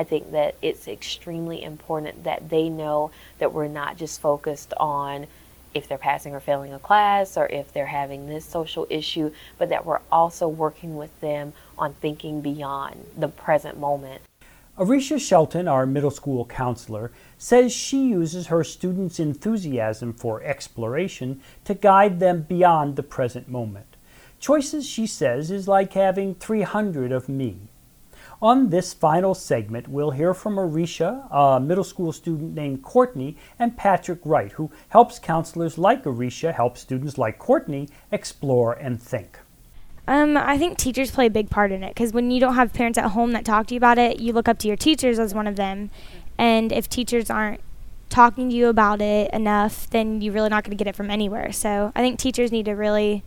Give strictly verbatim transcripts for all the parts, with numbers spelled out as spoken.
I think that it's extremely important that they know that we're not just focused on if they're passing or failing a class or if they're having this social issue, but that we're also working with them on thinking beyond the present moment. Arisha Shelton, our middle school counselor, says she uses her students' enthusiasm for exploration to guide them beyond the present moment. Choices, she says, is like having three hundred of me. On this final segment, we'll hear from Arisha, a middle school student named Courtney, and Patrick Wright, who helps counselors like Arisha help students like Courtney explore and think. Um, I think teachers play a big part in it, because when you don't have parents at home that talk to you about it, you look up to your teachers as one of them. And if teachers aren't talking to you about it enough, then you're really not going to get it from anywhere. So I think teachers need to really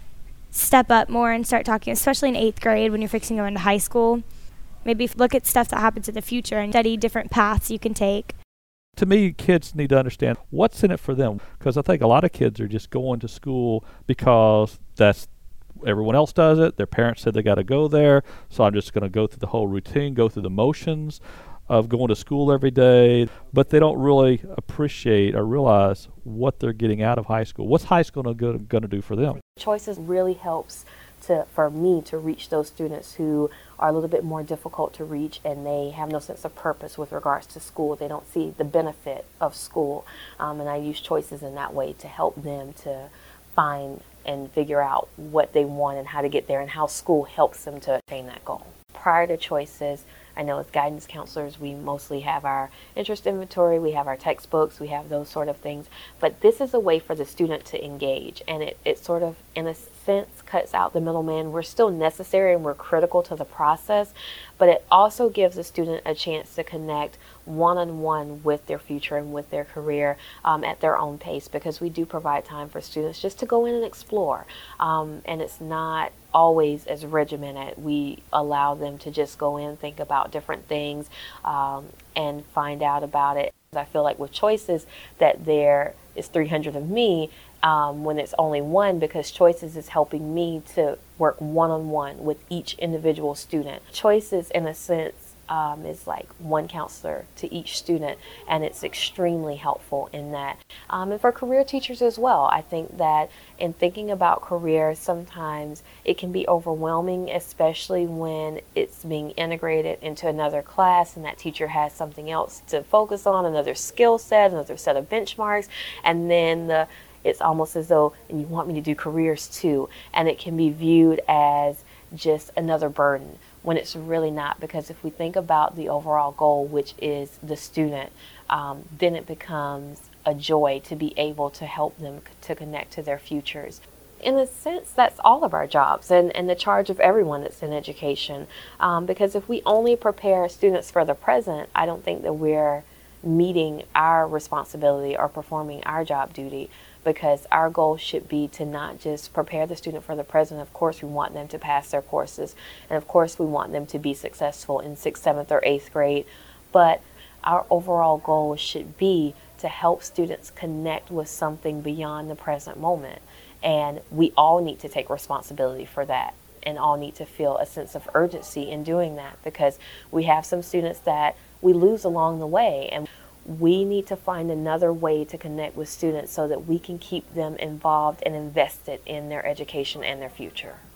step up more and start talking, especially in eighth grade when you're fixing to go into high school. Maybe look at stuff that happens in the future and study different paths you can take. To me, kids need to understand what's in it for them, because I think a lot of kids are just going to school because that's everyone else does it. Their parents said they got to go there, so I'm just going to go through the whole routine, go through the motions of going to school every day, but they don't really appreciate or realize what they're getting out of high school. What's high school going to do for them? Choices really helps to, for me to reach those students who are a little bit more difficult to reach and they have no sense of purpose with regards to school. They don't see the benefit of school, um, and I use choices in that way to help them to find and figure out what they want and how to get there and how school helps them to attain that goal. Prior to choices, I know as guidance counselors, we mostly have our interest inventory, we have our textbooks, we have those sort of things, but this is a way for the student to engage, and it, it sort of, in a sense, cuts out the middleman. We're still necessary and we're critical to the process, but it also gives the student a chance to connect one-on-one with their future and with their career um, at their own pace, because we do provide time for students just to go in and explore, um, and it's not always as regimented. We allow them to just go in, think about different things, um, and find out about it. I feel like with choices that there is three hundred of me um, when it's only one, because choices is helping me to work one-on-one with each individual student. Choices, in a sense, Um, is like one counselor to each student, and it's extremely helpful in that. Um, and for career teachers as well, I think that in thinking about career, sometimes it can be overwhelming, especially when it's being integrated into another class and that teacher has something else to focus on, another skill set, another set of benchmarks, and then the it's almost as though, and you want me to do careers too, and it can be viewed as just another burden, when it's really not, because if we think about the overall goal, which is the student, um, then it becomes a joy to be able to help them c- to connect to their futures. In a sense, that's all of our jobs and, and the charge of everyone that's in education, um, because if we only prepare students for the present, I don't think that we're meeting our responsibility or performing our job duty, because our goal should be to not just prepare the student for the present. Of course, we want them to pass their courses, and of course, we want them to be successful in sixth, seventh, or eighth grade, but our overall goal should be to help students connect with something beyond the present moment, and we all need to take responsibility for that and all need to feel a sense of urgency in doing that, because we have some students that we lose along the way, and we need to find another way to connect with students so that we can keep them involved and invested in their education and their future.